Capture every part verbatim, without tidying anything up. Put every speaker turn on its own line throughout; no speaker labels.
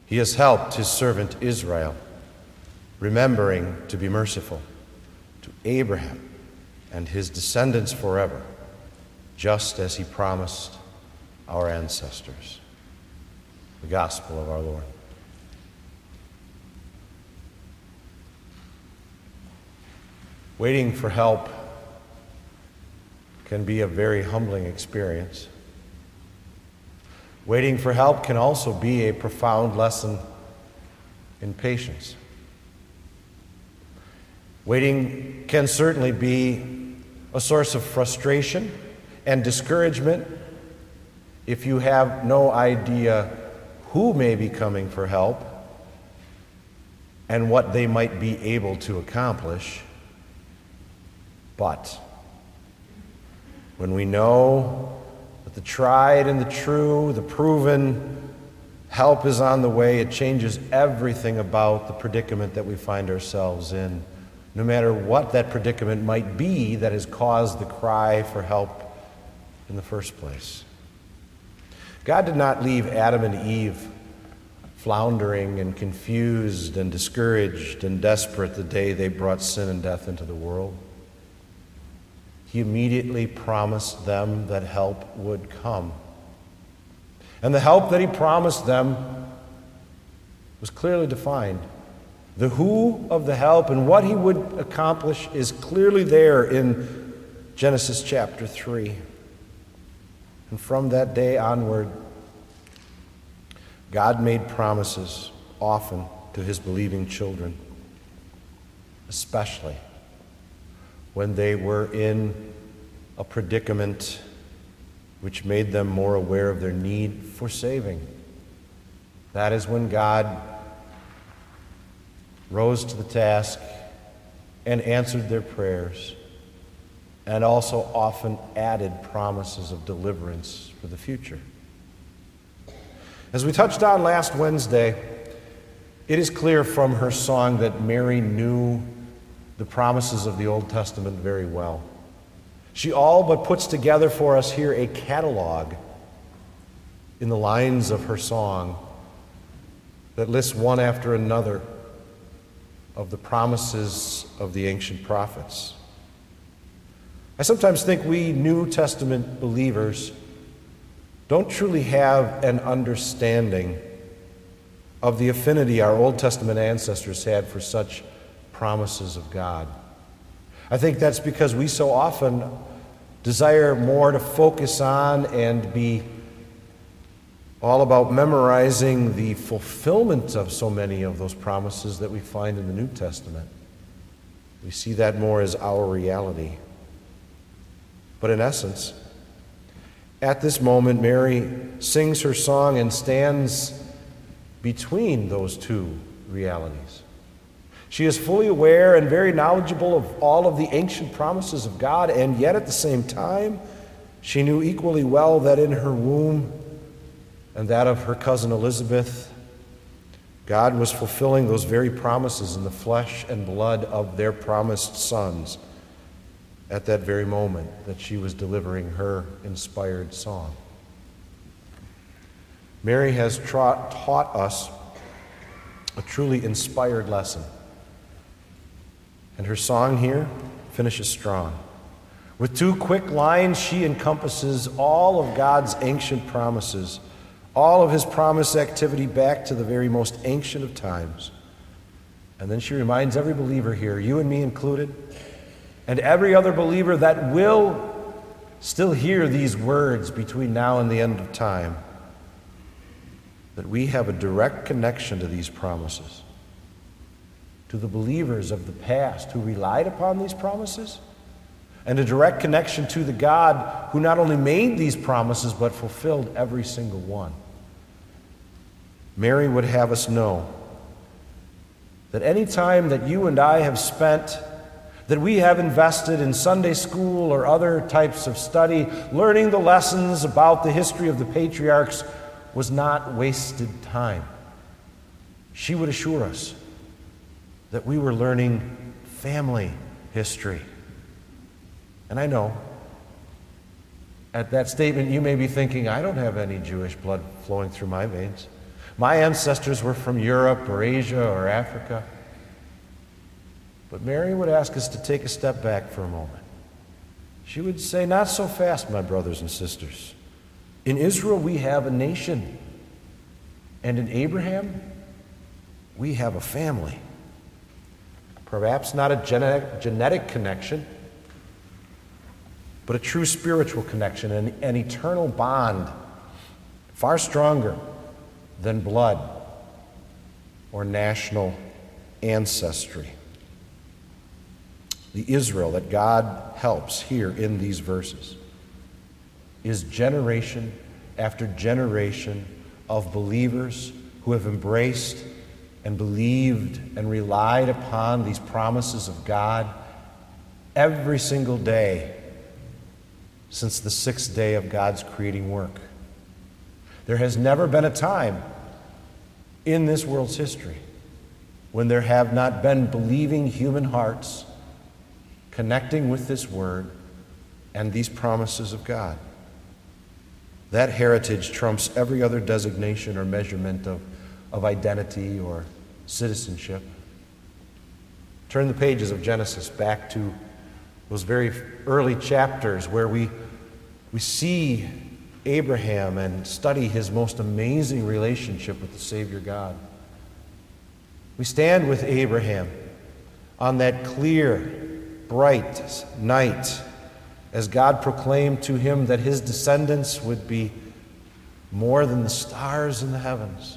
He has helped his servant Israel, remembering to be merciful to Abraham and his descendants forever, just as he promised our ancestors. The gospel of our Lord. Waiting for help can be a very humbling experience. Waiting for help can also be a profound lesson in patience. Waiting can certainly be a source of frustration and discouragement if you have no idea who may be coming for help and what they might be able to accomplish. But when we know that the tried and the true, the proven help is on the way, it changes everything about the predicament that we find ourselves in, no matter what that predicament might be that has caused the cry for help in the first place. God did not leave Adam and Eve floundering and confused and discouraged and desperate the day they brought sin and death into the world. He immediately promised them that help would come. And the help that he promised them was clearly defined. The who of the help and what he would accomplish is clearly there in Genesis chapter three. And from that day onward, God made promises often to his believing children, especially when they were in a predicament which made them more aware of their need for saving. That is when God rose to the task and answered their prayers, and also often added promises of deliverance for the future. As we touched on last Wednesday, it is clear from her song that Mary knew the promises of the Old Testament very well. She all but puts together for us here a catalog in the lines of her song that lists one after another of the promises of the ancient prophets. I sometimes think we New Testament believers don't truly have an understanding of the affinity our Old Testament ancestors had for such promises of God. I think that's because we so often desire more to focus on and be all about memorizing the fulfillment of so many of those promises that we find in the New Testament. We see that more as our reality. But in essence, at this moment, Mary sings her song and stands between those two realities. She is fully aware and very knowledgeable of all of the ancient promises of God, and yet at the same time, she knew equally well that in her womb and that of her cousin Elizabeth, God was fulfilling those very promises in the flesh and blood of their promised sons at that very moment that she was delivering her inspired song. Mary has tra- taught us a truly inspired lesson. And her song here finishes strong. With two quick lines, she encompasses all of God's ancient promises, all of his promise activity back to the very most ancient of times. And then she reminds every believer here, you and me included, and every other believer that will still hear these words between now and the end of time, that we have a direct connection to these promises, to the believers of the past who relied upon these promises, and a direct connection to the God who not only made these promises but fulfilled every single one. Mary would have us know that any time that you and I have spent, that we have invested in Sunday school or other types of study, learning the lessons about the history of the patriarchs was not wasted time. She would assure us that we were learning family history. And I know, at that statement you may be thinking, I don't have any Jewish blood flowing through my veins. My ancestors were from Europe or Asia or Africa. But Mary would ask us to take a step back for a moment. She would say, not so fast, my brothers and sisters. In Israel, we have a nation. And in Abraham, we have a family. Perhaps not a genetic, genetic connection, but a true spiritual connection, an, an eternal bond, far stronger than blood or national ancestry. The Israel that God helps here in these verses is generation after generation of believers who have embraced and believed and relied upon these promises of God every single day since the sixth day of God's creating work. There has never been a time in this world's history when there have not been believing human hearts connecting with this word and these promises of God. That heritage trumps every other designation or measurement of, of identity or citizenship. Turn the pages of Genesis back to those very early chapters where we, we see Abraham and study his most amazing relationship with the Savior God. We stand with Abraham on that clear, bright night as God proclaimed to him that his descendants would be more than the stars in the heavens.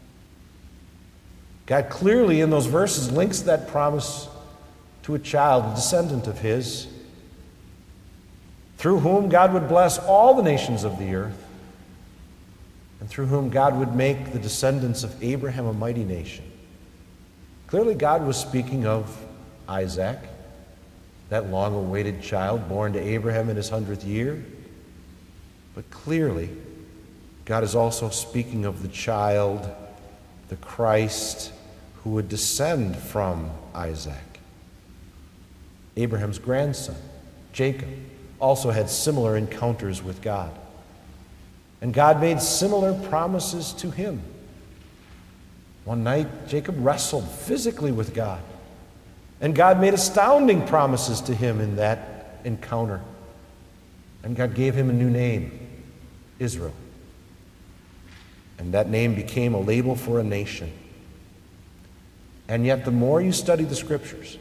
God clearly in those verses links that promise to a child, a descendant of his, through whom God would bless all the nations of the earth, and through whom God would make the descendants of Abraham a mighty nation. Clearly God was speaking of Isaac, that long-awaited child born to Abraham in his hundredth year. But clearly, God is also speaking of the child, the Christ, who would descend from Isaac. Abraham's grandson, Jacob, also had similar encounters with God. And God made similar promises to him. One night, Jacob wrestled physically with God. And God made astounding promises to him in that encounter. And God gave him a new name, Israel. And that name became a label for a nation. And yet, the more you study the Scriptures,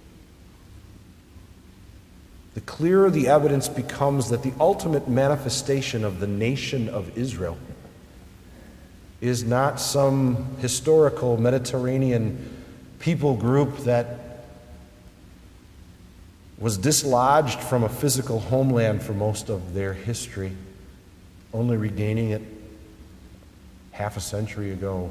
the clearer the evidence becomes that the ultimate manifestation of the nation of Israel is not some historical Mediterranean people group that was dislodged from a physical homeland for most of their history, only regaining it half a century ago.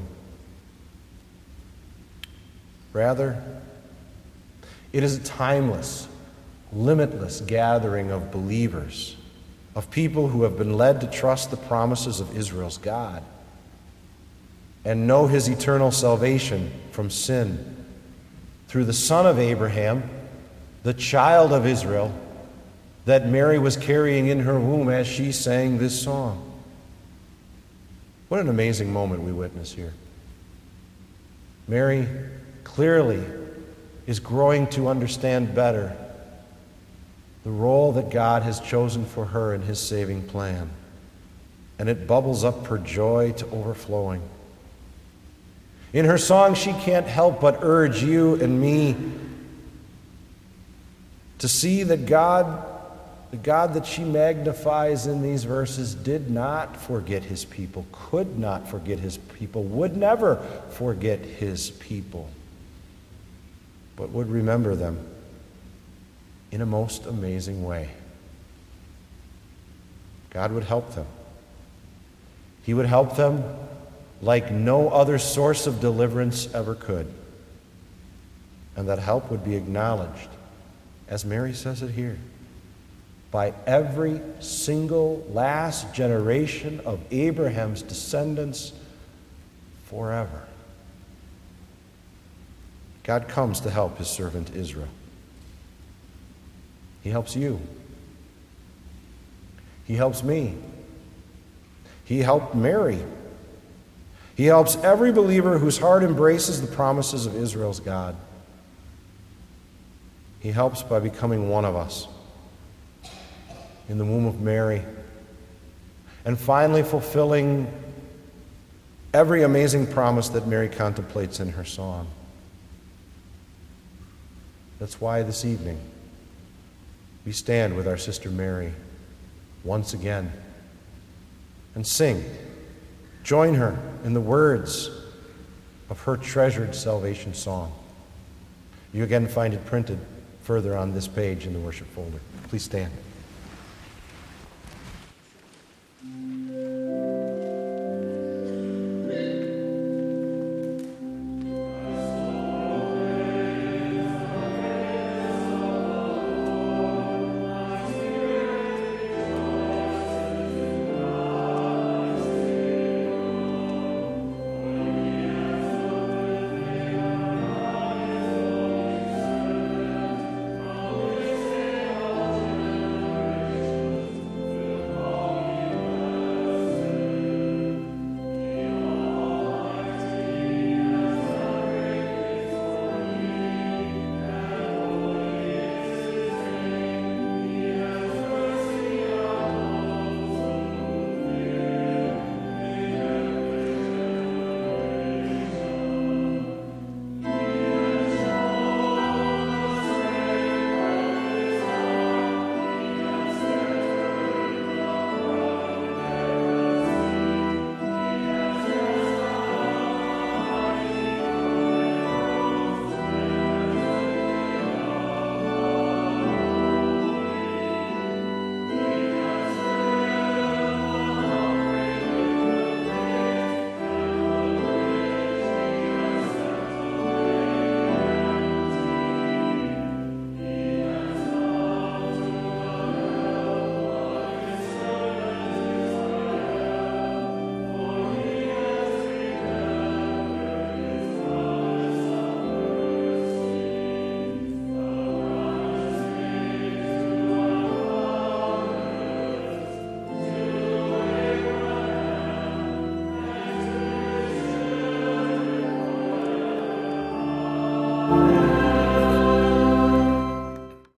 Rather, it is a timeless, limitless gathering of believers, of people who have been led to trust the promises of Israel's God and know his eternal salvation from sin through the Son of Abraham, the child of Israel, that Mary was carrying in her womb as she sang this song. What an amazing moment we witness here. Mary clearly is growing to understand better the role that God has chosen for her in his saving plan. And it bubbles up her joy to overflowing. In her song, she can't help but urge you and me to see that God, the God that she magnifies in these verses, did not forget his people, could not forget his people, would never forget his people, but would remember them in a most amazing way. God would help them. He would help them like no other source of deliverance ever could. And that help would be acknowledged, as Mary says it here, by every single last generation of Abraham's descendants forever. God comes to help his servant Israel. He helps you. He helps me. He helped Mary. He helps every believer whose heart embraces the promises of Israel's God. He helps by becoming one of us in the womb of Mary, and finally fulfilling every amazing promise that Mary contemplates in her song. That's why this evening we stand with our sister Mary once again and sing. Join her in the words of her treasured salvation song. You again find it printed further on this page in the worship folder. Please stand.